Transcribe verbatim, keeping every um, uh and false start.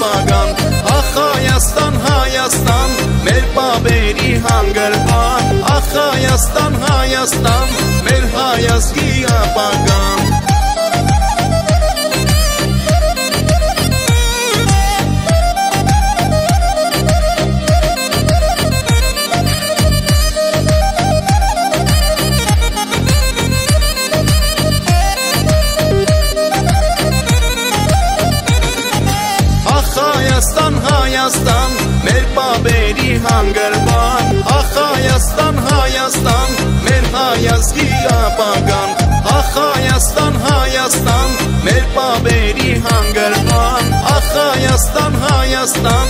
ապագան, ախ Հայաստան, Հայաստան, մեր բաբերի հանգրվան, ախ Հայաստան, Հայաստան, մեր հայազգի ապագան։ Հայաստան, Հայաստան, մեր բաբերի հանգրվան, ախ Հայաստան, Հայաստան, մեր հայազգի ապագան, ախ Հայաստան, Հայաստան, մեր բաբերի հանգրվան, ախ Հայաստան, Հայաստան,